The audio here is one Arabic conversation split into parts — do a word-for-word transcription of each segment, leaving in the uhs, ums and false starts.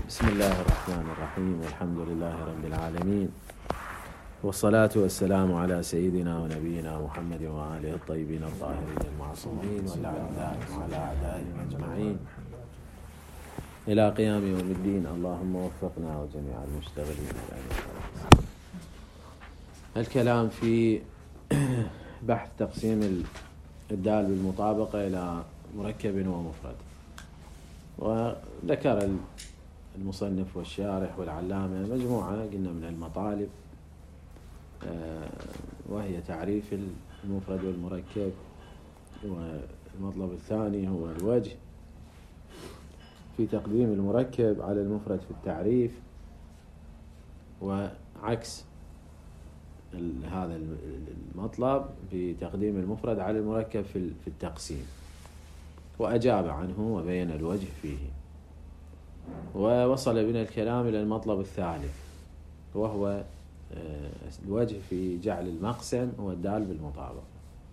بسم الله الرحمن الرحيم، والحمد لله رب العالمين، والصلاة والسلام على سيدنا ونبينا محمد وآله الطيبين الطاهرين المعصومين، واللعنات على أعدائهم أجمعين إلى قيام يوم الدين. اللهم وفقنا وجميع المشتغلين. الكلام في بحث تقسيم الدال بالمطابقة إلى مركب ومفرد. وذكر المصنف والشارح والعلامة مجموعة قلنا من المطالب، وهي تعريف المفرد والمركب، والمطلب الثاني هو الوجه في تقديم المركب على المفرد في التعريف، وعكس هذا المطلب في تقديم المفرد على المركب في التقسيم، وأجاب عنه وبين الوجه فيه. ووصل بنا الكلام إلى المطلب الثالث، وهو الوجه في جعل المقسم هو الدال بالمطابقة.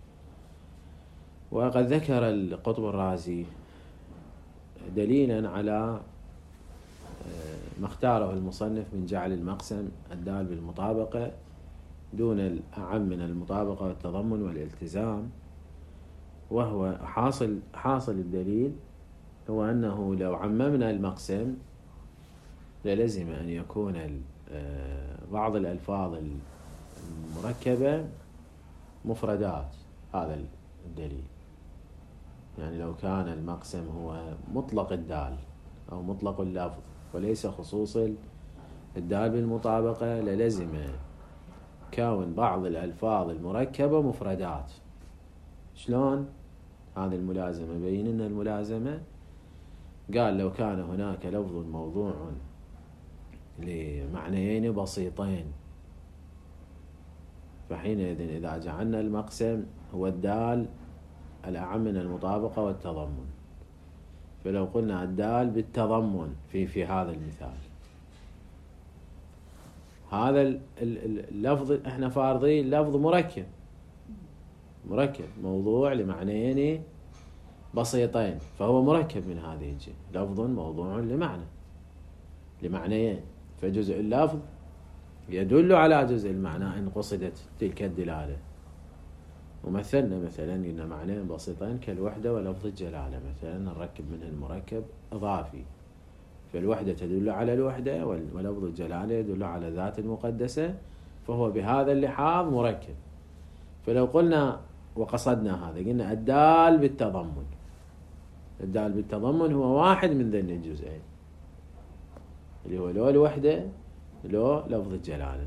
وقد ذكر القطب الرازي دليلا على ما اختاره المصنف من جعل المقسم الدال بالمطابقة دون الأعم من المطابقة والتضمن والالتزام. وهو حاصل حاصل الدليل هو أنه لو عممنا المقسم للزم أن يكون بعض الألفاظ المركبة مفردات. هذا الدليل، يعني لو كان المقسم هو مطلق الدال أو مطلق اللفظ وليس خصوص الدال بالمطابقة للزم كون بعض الألفاظ المركبة مفردات. شلون هذه الملازمة؟ بين لنا الملازمة. قال لو كان هناك لفظ موضوع لمعنيين بسيطين، فحينئذ إذا جعلنا المقسم هو الدال الأعم من المطابقة والتضمن، فلو قلنا الدال بالتضمن في في هذا المثال، هذا اللفظ احنا فارضين لفظ مركب مركب موضوع لمعنيين بسيطين، فهو مركب من هذه الجهة، لفظ موضوع لمعنى لمعنيين، فجزء اللفظ يدل على جزء المعنى إن قصدت تلك الدلالة. ومثلنا مثلا قلنا معنيين بسيطين كالوحدة ولفظ الجلالة، مثلا نركب منه المركب إضافي، فالوحدة تدل على الوحدة ولفظ الجلالة يدل على ذات المقدسة، فهو بهذا اللحاظ مركب. فلو قلنا وقصدنا هذا قلنا الدال بالتضمن، الدال بالتضمن هو واحد من ذن الجزئين اللي هو لو الوحدة لو لفظ الجلالة.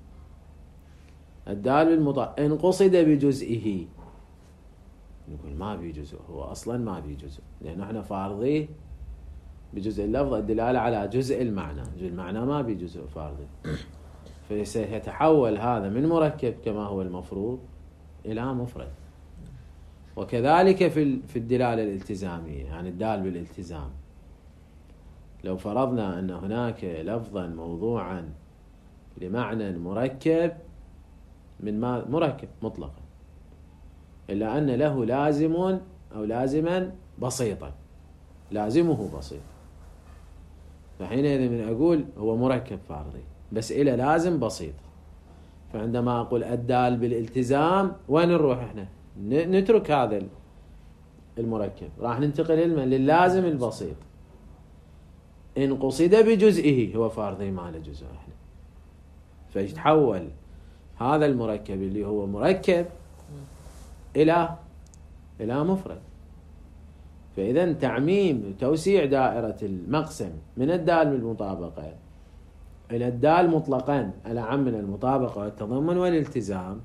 الدال بالمطابقة إن قصد بجزئه، نقول ما في جزء، هو أصلا ما في جزء، لأنه احنا فارضيه بجزء اللفظ الدلالة على جزء المعنى، جزء المعنى ما في جزء فارضي، فسيتحول هذا من مركب كما هو المفروض إلى مفرد. وكذلك في في الدلالة الالتزامية، يعني الدال بالالتزام، لو فرضنا أن هناك لفظا موضوعا لمعنى مركب من ما مركب مطلقا، إلا أن له لازم أو لازما بسيطا، لازمه بسيط، فحينئذ من أقول هو مركب فارضي بس إلى لازم بسيط. فعندما أقول الدال بالالتزام وين نروح احنا؟ نترك هذا المركب، راح ننتقل لللازم البسيط. إن قصد بجزئه هو فارضي ما له جزء احنا، فيتحول هذا المركب اللي هو مركب إلى إلى مفرد. فإذا تعميم وتوسيع دائرة المقسم من الدال بالمطابقة إلى الدال مطلقا الأعم من المطابقة والتضمن والالتزام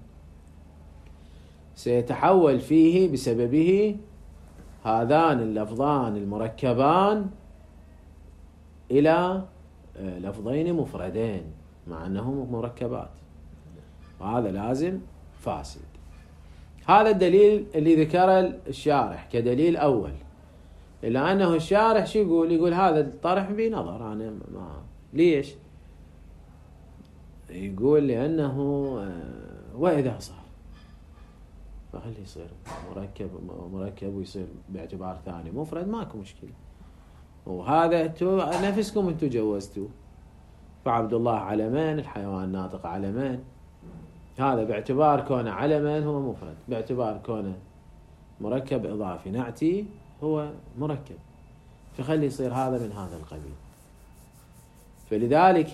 سيتحول فيه بسببه هذان اللفظان المركبان إلى لفظين مفردين مع أنهم مركبات، وهذا لازم فاسد. هذا الدليل اللي ذكره الشارح كدليل أول، إلا أنه الشارح شو يقول؟ يقول هذا الطرح بنظر أنا ما ليش؟ يقول لأنه وإذا صار فخلي يصير مركب مركب ويصير باعتبار ثاني مفرد ماكو مشكلة. وهذا انتوا نفسكم انتوا جوزتوا، فعبد الله علمين، الحيوان الناطق علمين، هذا باعتبار كونه علما هو مفرد، باعتبار كونه مركب إضافي نعتي هو مركب، فخلي يصير هذا من هذا القبيل. فلذلك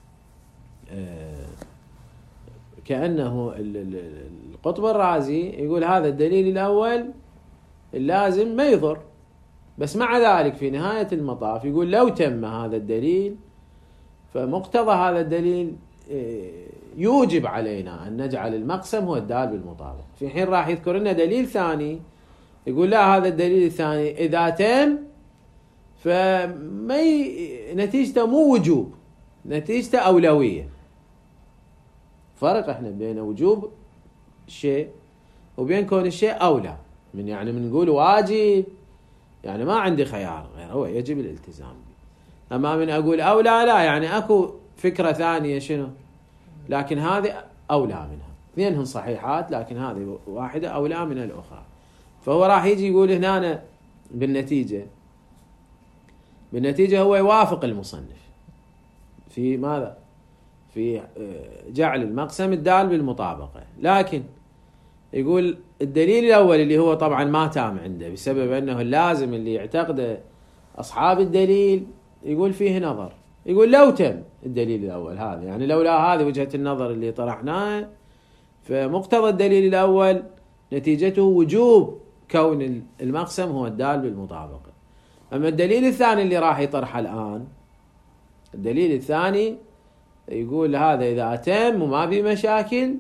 كأنه القطب الرازي يقول هذا الدليل الأول اللازم ما يضر، بس مع ذلك في نهاية المطاف يقول لو تم هذا الدليل فمقتضى هذا الدليل يوجب علينا أن نجعل المقسم هو الدال بالمطابق. في حين راح يذكر لنا دليل ثاني يقول لا، هذا الدليل الثاني إذا تم فما ي... نتيجته مو وجوب، نتيجته أولوية. فرق احنا بين وجوب الشيء وبين كون الشيء أولى، من يعني من نقول واجب يعني ما عندي خيار غير هو يجب الالتزام به، أما من أقول أولى لا يعني أكو فكرة ثانية شنو، لكن هذه أولى منها، اثنينهم صحيحات لكن هذه واحدة أولى من الأخرى. فهو راح يجي يقول هنا بالنتيجة بالنتيجة هو يوافق المصنف في ماذا؟ في جعل المقسم الدال بالمطابقة، لكن يقول الدليل الأول اللي هو طبعا ما تام عنده بسبب أنه اللازم اللي يعتقده أصحاب الدليل يقول فيه نظر. يقول لو تم الدليل الأول هذا، يعني لولا هذه وجهة النظر اللي طرحناها فمقتضى الدليل الأول نتيجته وجوب كون المقسم هو الدال بالمطابقة. أما الدليل الثاني اللي راح يطرحه الآن، الدليل الثاني يقول هذا إذا تم وما في مشاكل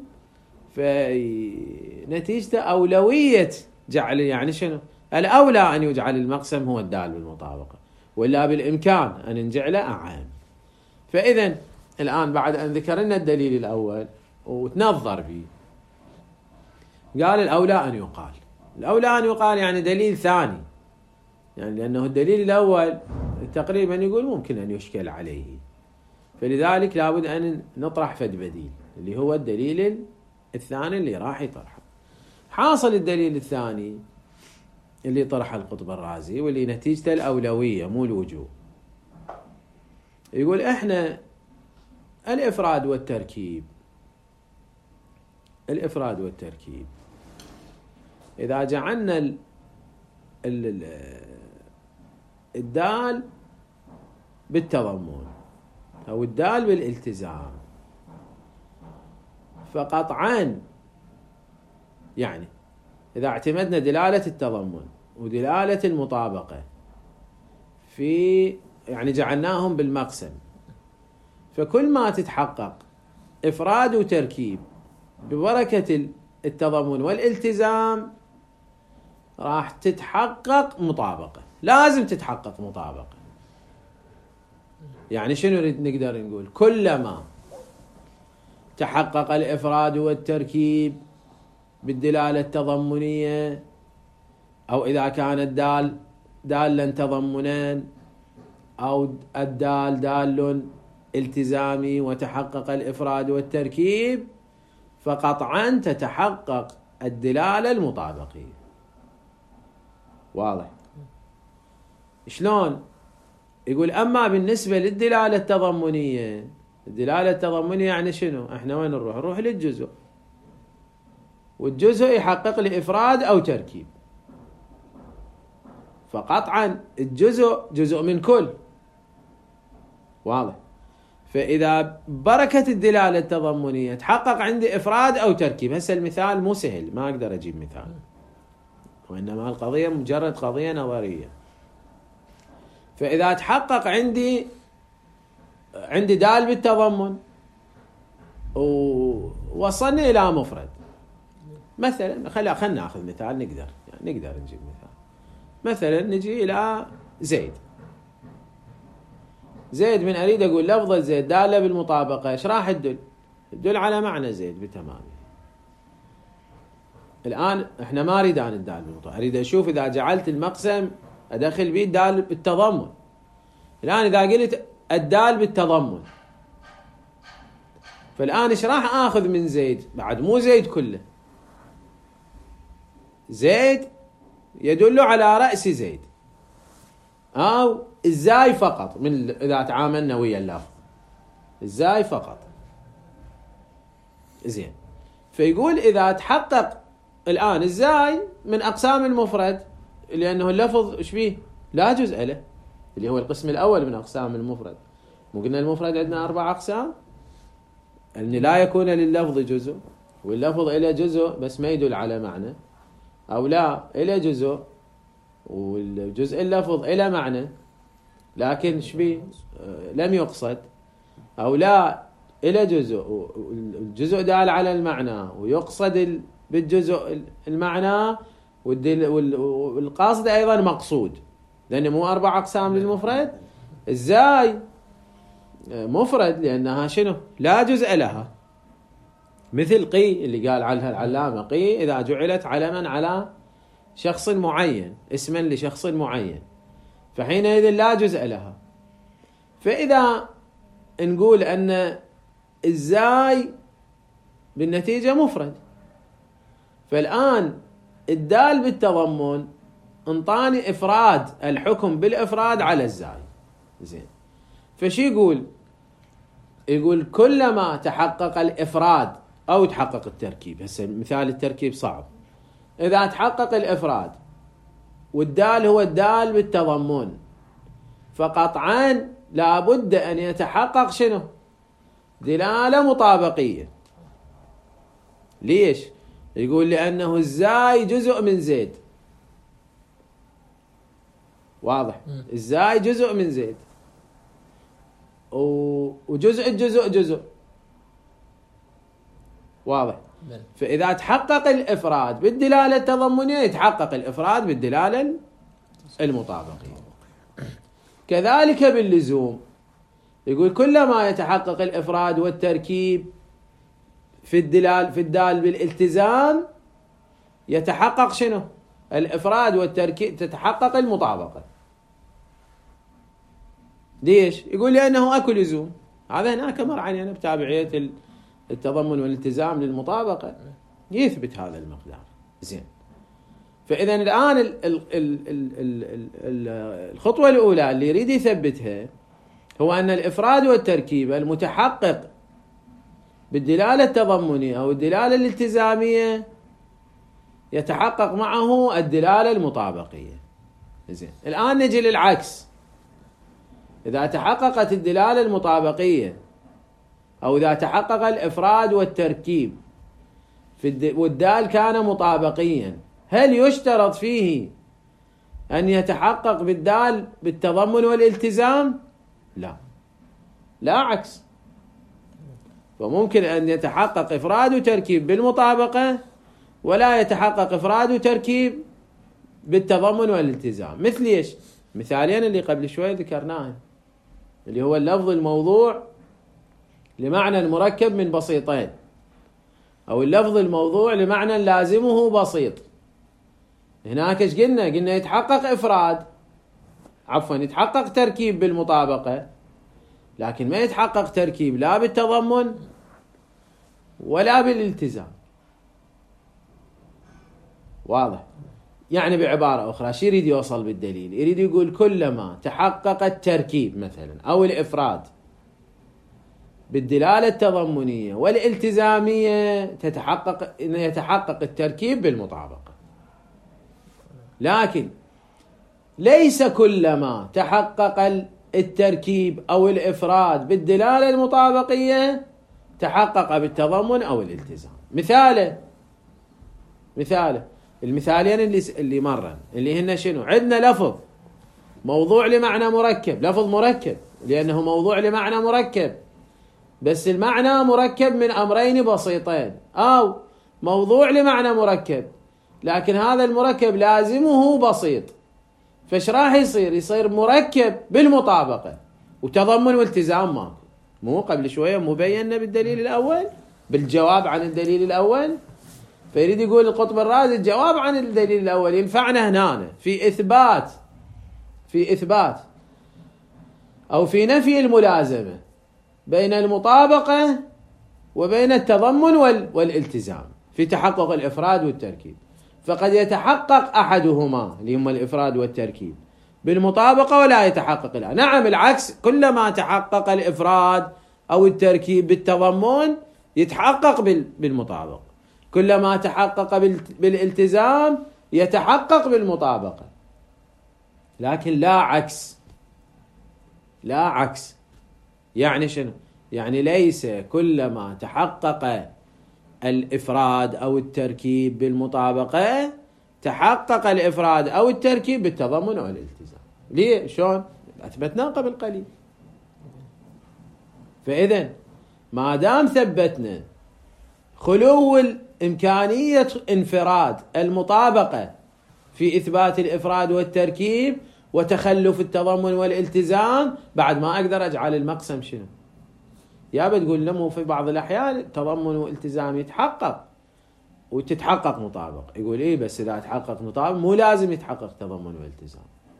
فنتيجته أولوية جعل، يعني شنو الأولى أن يجعل المقسم هو الدال بالمطابقة، ولا بالإمكان أن نجعله أعام. فإذا الآن بعد أن ذكرنا الدليل الأول وتنظر به قال الأولى أن يقال، الأولى أن يقال يعني دليل ثاني، يعني لأنه الدليل الأول تقريبا يقول ممكن أن يشكل عليه، فلذلك لابد أن نطرح فد بديل اللي هو الدليل الثاني اللي راح يطرحه. حاصل الدليل الثاني اللي طرح القطب الرازي واللي نتيجته الأولوية مو الوجوب، يقول إحنا الإفراد والتركيب الإفراد والتركيب إذا جعلنا ال ال الدال بالتضمن أو الدال بالالتزام فقطعا، يعني إذا اعتمدنا دلالة التضمن ودلالة المطابقة في يعني جعلناهم بالمقسم، فكل ما تتحقق إفراد وتركيب ببركة التضمن والالتزام راح تتحقق مطابقة، لازم تتحقق مطابقة. يعني شنو نقدر نقول؟ كلما تحقق الإفراد والتركيب بالدلالة التضمنية، أو إذا كان الدال دالا تضمنا أو الدال دال التزامي وتحقق الإفراد والتركيب، فقطعا تتحقق الدلالة المطابقية. واضح؟ شلون؟ يقول أما بالنسبة للدلالة التضمنية، الدلالة التضمنية يعني شنو؟ احنا وين نروح؟ نروح للجزء، والجزء يحقق لي إفراد أو تركيب، فقطعا الجزء جزء من كل. واضح؟ فإذا بركة الدلالة التضمنية تحقق عندي إفراد أو تركيب، هسه المثال مو سهل، ما أقدر أجيب مثال، وإنما القضية مجرد قضية نظرية. فإذا تحقق عندي عندي دال بالتضمن ووصلني إلى مفرد، مثلا خلينا خلينا ناخذ مثال، نقدر يعني نقدر نجيب مثال، مثلا نجي إلى زيد. زيد من أريد أقول لفظة زيد دالة بالمطابقة، إيش راح تدل؟ تدل على معنى زيد بتمامه. الآن إحنا ما أريد أن الدال بالمطابقة، أريد أشوف إذا جعلت المقسم أدخل به الدال بالتضمن. الآن إذا قلت الدال بالتضمن، فالآن إيش راح آخذ من زيد؟ بعد مو زيد كله، زيد يدل على رأس زيد، أو الزاي فقط من إذا تعاملنا ويا اللفظ الزاي فقط. زين، فيقول إذا تحقق الآن الزاي من أقسام المفرد، لأنه اللفظ إيش فيه؟ لا جزء له، اللي هو القسم الأول من أقسام المفرد. مو قلنا المفرد عندنا أربع أقسام؟ أن لا يكون لللفظ جزء، واللفظ إلى جزء بس ما يدل على معنى، أو لا إلى جزء والجزء اللفظ إلى معنى لكن شبيه لم يقصد، أو لا إلى جزء الجزء دال على المعنى ويقصد بالجزء المعنى والقاصد أيضا مقصود، لأنه مو أربع أقسام للمفرد. إزاي مفرد؟ لأنها شنو؟ لا جزء لها، مثل قي اللي قال عنها العلامة، قي إذا جعلت علما على شخص معين، اسما لشخص معين، فحينئذ لا جزء لها. فإذا نقول أن الزاي بالنتيجة مفرد، فالآن الدال بالتضمن انطاني إفراد، الحكم بالإفراد على الزاي. زين، فشي يقول؟ يقول كلما تحقق الإفراد أو تحقق التركيب. هسه مثال التركيب صعب. إذا تحقق الإفراد والدال هو الدال بالتضمن، فقطعا لابد أن يتحقق شنو؟ دلالة مطابقية. ليش؟ يقول لأنه الزاي جزء من زيد. واضح؟ الزاي جزء من زيد، وجزء الجزء جزء. واضح؟ فإذا تحقق الإفراد بالدلالة التضمنية يتحقق الإفراد بالدلالة المطابقية. كذلك باللزوم، يقول كلما يتحقق الإفراد والتركيب في الدلال في الدال بالالتزام يتحقق شنو؟ الإفراد والتركيب، تتحقق المطابقة. ليش؟ يقول لأنه أكو لزوم. هذا هناك مر علينا بتابعية التضمن والالتزام للمطابقة يثبت هذا المقدار. زين، فإذا الآن ال ال ال ال ال ال الخطوة الأولى اللي يريد يثبتها هو أن الإفراد والتركيب المتحقق بالدلالة التضمنية أو الدلالة الالتزامية يتحقق معه الدلالة المطابقية. زين، الآن نجي للعكس. إذا تحققت الدلالة المطابقية أو إذا تحقق الإفراد والتركيب في الد... والدال كان مطابقيا، هل يشترط فيه أن يتحقق بالدال بالتضمن والالتزام؟ لا، لا عكس. فممكن أن يتحقق إفراد وتركيب بالمطابقة ولا يتحقق إفراد وتركيب بالتضمن والالتزام. مثل إيش؟ مثالين اللي قبل شوي ذكرناهم، اللي هو اللفظ الموضوع لمعنى مركب من بسيطين، أو اللفظ الموضوع لمعنى لازمه بسيط. هناك ايش قلنا؟ قلنا يتحقق إفراد، عفوا يتحقق تركيب بالمطابقة، لكن ما يتحقق تركيب لا بالتضمن ولا بالالتزام. واضح؟ يعني بعبارة أخرى شو يريد يوصل بالدليل؟ يريد يقول كلما تحقق التركيب مثلا أو الإفراد بالدلالة التضمنية والالتزامية تتحقق إن يتحقق التركيب بالمطابقة. لكن ليس كلما تحقق التركيب أو الإفراد بالدلالة المطابقية تحقق بالتضمن أو الالتزام. مثاله مثاله المثالين اللي اللي مرن اللي هن شنو؟ عندنا لفظ موضوع لمعنى مركب، لفظ مركب لأنه موضوع لمعنى مركب، بس المعنى مركب من أمرين بسيطين، أو موضوع لمعنى مركب لكن هذا المركب لازمه بسيط، فايش راح يصير؟ يصير مركب بالمطابقة وتضمن والتزام ماكو. مو قبل شوية مبينة بالدليل الأول بالجواب عن الدليل الأول؟ فيريد يقول القطب الرازي الجواب عن الدليل الأول ينفعنا هنا في إثبات في إثبات أو في نفي الملازمة بين المطابقة وبين التضمن والالتزام في تحقق الإفراد والتركيب. فقد يتحقق أحدهما اللي هما الإفراد والتركيب بالمطابقة ولا يتحقق الآن. نعم العكس، كلما تحقق الإفراد أو التركيب بالتضمن يتحقق بالمطابقة، كلما تحقق بالالتزام يتحقق بالمطابقة، لكن لا عكس. لا عكس يعني شنو؟ يعني ليس كلما تحقق الإفراد أو التركيب بالمطابقة تحقق الإفراد أو التركيب بالتضمن أو الالتزام. ليه؟ شلون؟ أثبتناه قبل قليل. فإذا ما دام ثبتنا خلو إمكانية انفراد المطابقة في إثبات الإفراد والتركيب وتخلف التضمن والالتزام، بعد ما أقدر أجعل المقسم شنو؟ يا بتقول لهم في بعض الأحيان تضمن والالتزام يتحقق وتتحقق مطابقة. يقول إيه بس إذا تحقق مطابقة مو لازم يتحقق تضمن والالتزام.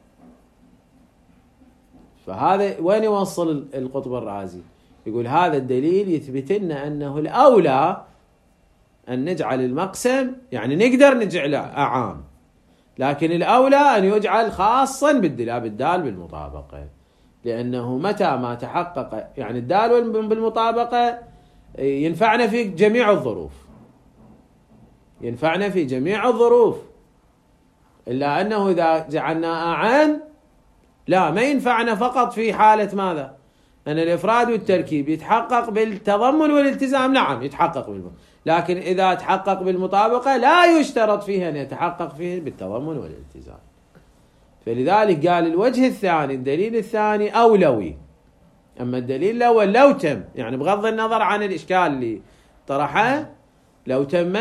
فهذا وين يوصل القطب الرازي؟ يقول هذا الدليل يثبت لنا أنه الأولى أن نجعل المقسم، يعني نقدر نجعله عام، لكن الأولى أن يجعل خاصا بالدال بالدال بالمطابقة، لأنه متى ما تحقق يعني الدال بالمطابقة ينفعنا في جميع الظروف، ينفعنا في جميع الظروف، إلا أنه إذا جعلناه عن لا ما ينفعنا فقط في حالة ماذا؟ أن الإفراد والتركيب يتحقق بالتضمن والالتزام. نعم يتحقق بالمطابقة، لكن إذا تحقق بالمطابقة لا يشترط فيه أن يتحقق فيه بالتضمن والالتزام. فلذلك قال الوجه الثاني الدليل الثاني أولوي، أما الدليل الأول لو تم، يعني بغض النظر عن الإشكال اللي طرحه، لو تم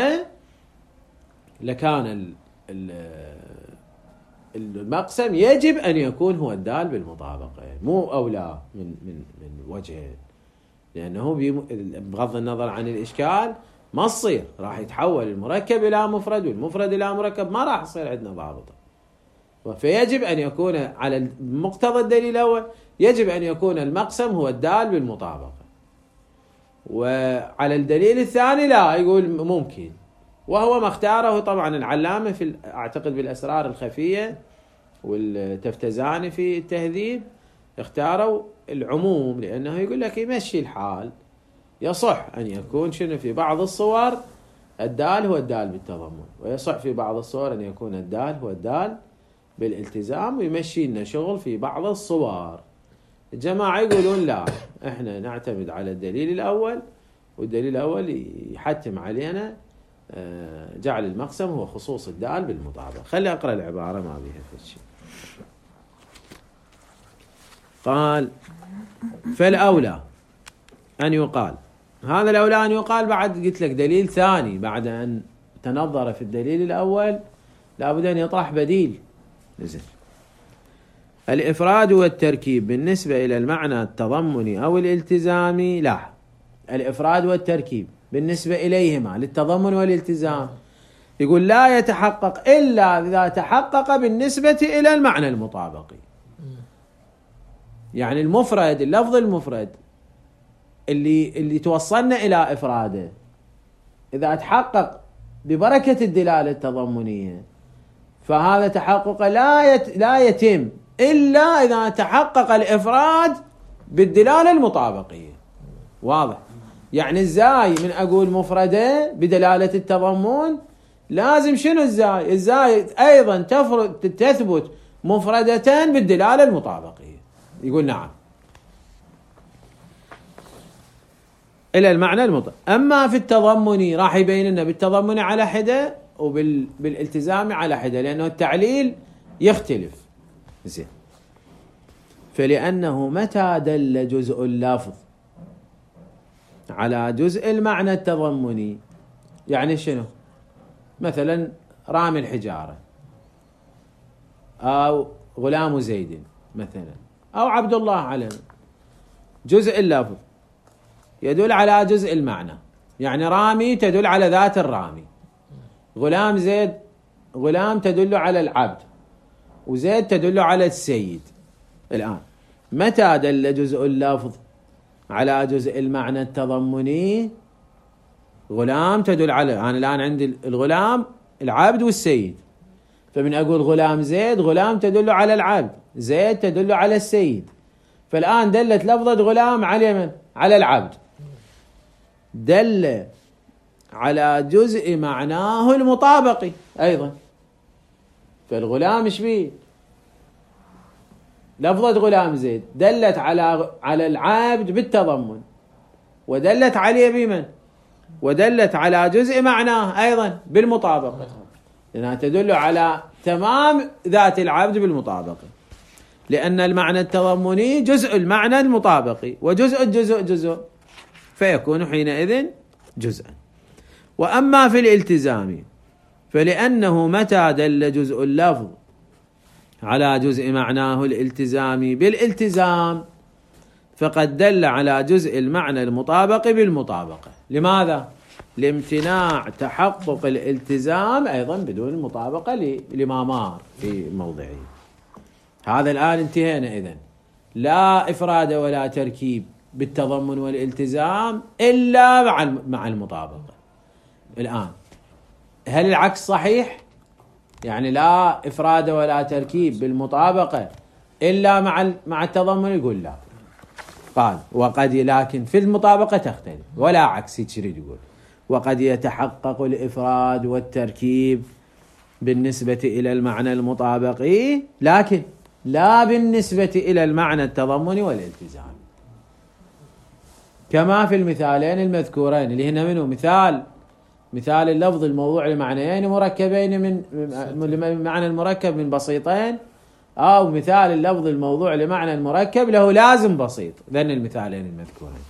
لكان المقسم يجب أن يكون هو الدال بالمطابقة، مو أولى من من من وجه، لأنه بغض النظر عن الإشكال ما تصير، راح يتحول المركب إلى مفرد والمفرد إلى مركب، ما راح يصير عندنا ضابطة. فيجب أن يكون على مقتضى الدليل الأول يجب أن يكون المقسم هو الدال بالمطابقة، وعلى الدليل الثاني لا، يقول ممكن، وهو ما اختاره طبعا العلامة في أعتقد بالأسرار الخفية والتفتزاني في التهذيب، اختاروا العموم، لأنه يقول لك يمشي الحال، يصح أن يكون شنو في بعض الصور الدال هو الدال بالتضمن، ويصح في بعض الصور أن يكون الدال هو الدال بالالتزام، ويمشي لنا شغل في بعض الصور. الجماعة يقولون لا، احنا نعتمد على الدليل الأول، والدليل الأول يحتم علينا جعل المقسم هو خصوص الدال بالمطابقة. خلي أقرأ العبارة ما بيها في شيء. قال فالأولى أن يقال، هذا الأولى أن يقال بعد قلت لك دليل ثاني، بعد أن تنظر في الدليل الأول لابد أن يطرح بديل. نزل الإفراد والتركيب بالنسبة إلى المعنى التضمني أو الالتزامي، لا، الإفراد والتركيب بالنسبة إليهما للتضمن والالتزام يقول لا يتحقق إلا إذا تحقق بالنسبة إلى المعنى المطابقي. يعني المفرد، اللفظ المفرد اللي اللي توصلنا إلى إفراده إذا تحقق ببركة الدلالة التضمنية، فهذا تحقق لا يت لا يتم إلا إذا تحقق الإفراد بالدلالة المطابقية. واضح؟ يعني الزاي من أقول مفردة بدلالة التضمن لازم شنو الزاي؟ الزاي أيضا تفرد تثبت مفردة بالدلالة المطابقية. يقول نعم إلى المعنى المطابق. أما في التضمني راح يبين لنا بالتضمن على حدة وبالالتزام على حدة، لأنه التعليل يختلف. زين، فلأنه متى دل جزء اللفظ على جزء المعنى التضمني، يعني شنو؟ مثلا رامي الحجارة أو غلام زيد مثلا أو عبد الله علم، جزء اللفظ يدل على جزء المعنى، يعني رامي تدل على ذات الرامي، غلام زيد غلام تدل على العبد، وزيد تدل على السيد. الآن متى دل جزء اللفظ على جزء المعنى التضمني؟ غلام تدل على، أنا الآن عندي الغلام العبد والسيد، فمن أقول غلام زيد غلام تدل على العبد زيد تدل على السيد، فالآن دلت لفظة غلام على من؟ على العبد، دل على جزء معناه المطابقي أيضا. فالغلام ايش بيه؟ لفظة غلام زيد دلت على على العبد بالتضمن، ودلت عليه بمن؟ ودلت على جزء معناه أيضا بالمطابقة، لأنها تدل على تمام ذات العبد بالمطابقة، لأن المعنى التضمني جزء المعنى المطابقي، وجزء الجزء جزء، فيكون حينئذ جزءا. وأما في الالتزام فلأنه متى دل جزء اللفظ على جزء معناه الالتزامي بالالتزام فقد دل على جزء المعنى المطابق بالمطابقة. لماذا؟ لامتناع تحقق الالتزام أيضا بدون المطابقة لما مر في موضعه. هذا الآن انتهينا إذن، لا إفراد ولا تركيب بالتضمن والالتزام إلا مع مع المطابقة. الآن هل العكس صحيح؟ يعني لا إفراد ولا تركيب بالمطابقة إلا مع مع التضمن؟ يقول لا. قال وقد، لكن في المطابقة تختلف، ولا عكس يريد يقول، وقد يتحقق الإفراد والتركيب بالنسبة إلى المعنى المطابقي، لكن لا بالنسبة إلى المعنى التضمني والالتزام، كما في المثالين المذكورين اللي هنا منه مثال مثال اللفظ الموضوع لمعنيين مركبين من معنى المركب من بسيطين، أو مثال اللفظ الموضوع لمعنى المركب له لازم بسيط، ذن المثالين المذكورين.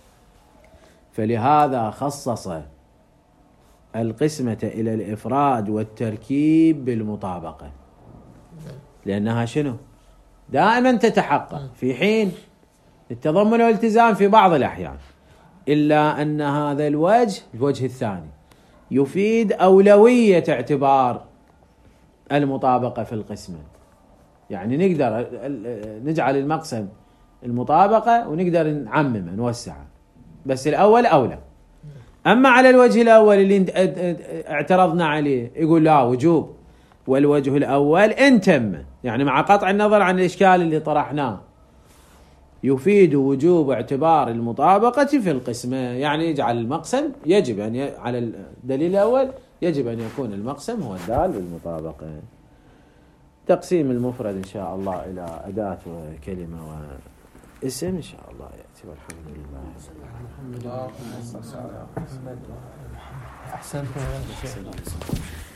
فلهذا خصص القسمة إلى الإفراد والتركيب بالمطابقة، لأنها شنو؟ دائما تتحقق في حين التضمن والالتزام في بعض الأحيان، إلا أن هذا الوجه الوجه الثاني يفيد أولوية اعتبار المطابقة في القسمة، يعني نقدر نجعل المقسم المطابقة ونقدر نعممه نوسعه، بس الأول أولى. أما على الوجه الأول اللي اعترضنا عليه يقول لا وجوب، والوجه الأول إن تم، يعني مع قطع النظر عن الإشكال اللي طرحناه يفيد وجوب اعتبار المطابقة في القسمة، يعني يجعل المقسم يجب أن ي... على الدليل الأول يجب أن يكون المقسم هو الدال بالمطابقة. تقسيم المفرد إن شاء الله إلى أداة وكلمة واسم إن شاء الله يأتي، والحمد لله. أحسنت.